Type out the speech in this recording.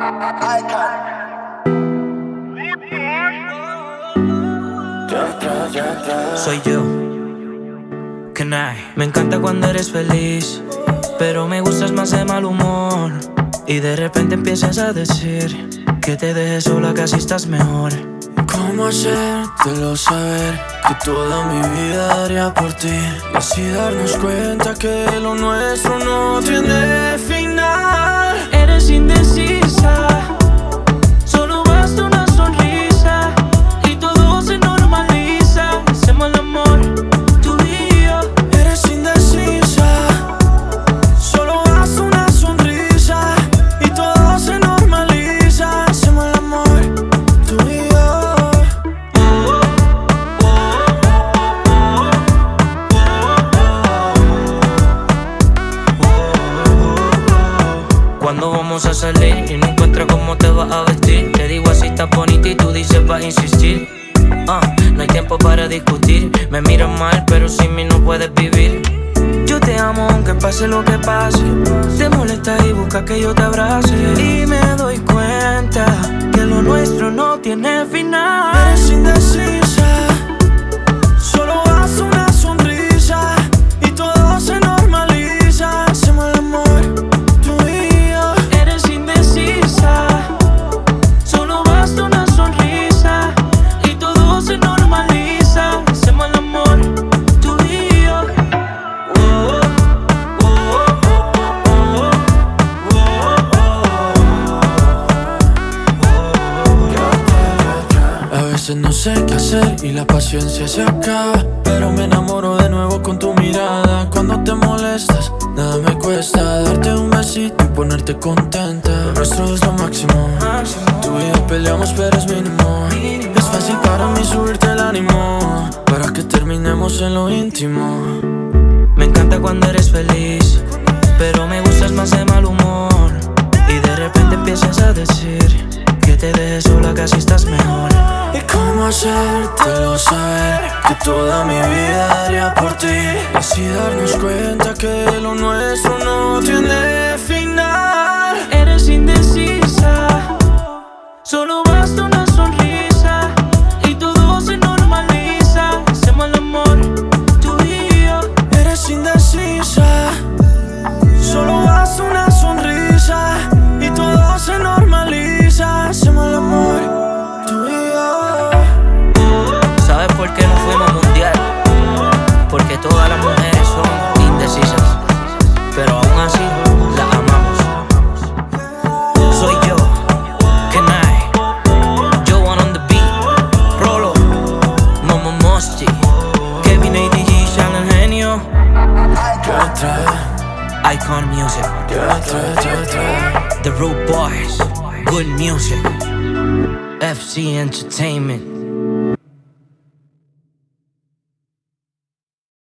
Soy yo, Kenai. Me encanta cuando eres feliz, pero me gustas más de mal humor. Y de repente empiezas a decir que te dejes sola, casi estás mejor. ¿Cómo hacértelo saber que toda mi vida daría por ti? Y así darnos cuenta que lo nuestro no tiene final. Eres indecisa, solo basta una sonrisa y todo se normaliza. Hacemos el amor, tú y yo. Eres indecisa, solo basta una sonrisa y todo se normaliza. Hacemos el amor, tú y yo. Cuando vamos a salir y no encuentras cómo te vas a vestir, te digo así estás bonita y tú dices vas a insistir. No hay tiempo para discutir. Me miras mal pero sin mí no puedes vivir. Yo te amo aunque pase lo que pase. Te molesta y buscas que yo te abrace. Y me doy cuenta que lo nuestro no tiene final. Eres indecisa, solo basta una sonrisa y todo se normaliza. Hacemos el amor, tú y yo. Eres indecisa, solo basta una sonrisa y todo se normaliza. Hacemos el amor, tú y yo. A veces no sé qué hacer y la paciencia se acaba, pero me enamoro de nuevo con tu mirada. Cuando te molestas, nada me cuesta darte un besito y ponerte contenta. Lo nuestro es lo máximo. Tú y yo peleamos pero es mínimo. Es fácil para mí subirte el ánimo, para que terminemos en lo íntimo. Me encanta cuando eres feliz, pero me gustas más de mal humor. Y de repente empiezas a decir que te dejes sola, casi estás mejor. ¿Y cómo hacértelo saber que toda mi vida daría por ti? Y así darnos cuenta que lo nuestro no tiene final. Eres indecisa, solo basta una sonrisa y todo se normaliza. Hacemos el amor, tú y yo. Eres indecisa, solo basta una sonrisa y todo se normaliza. Hacemos el amor, tú y yo. ¿Sabes por qué no fuimos mundial? Porque todas las mujeres son indecisas, pero aún así las amamos. Soy yo, Kenai, Joan on the beat, Rolo, Momo Mosti, Kevin ADG, Shannon Genio, Icon Music, The Root Boys, Good Music, FC Entertainment.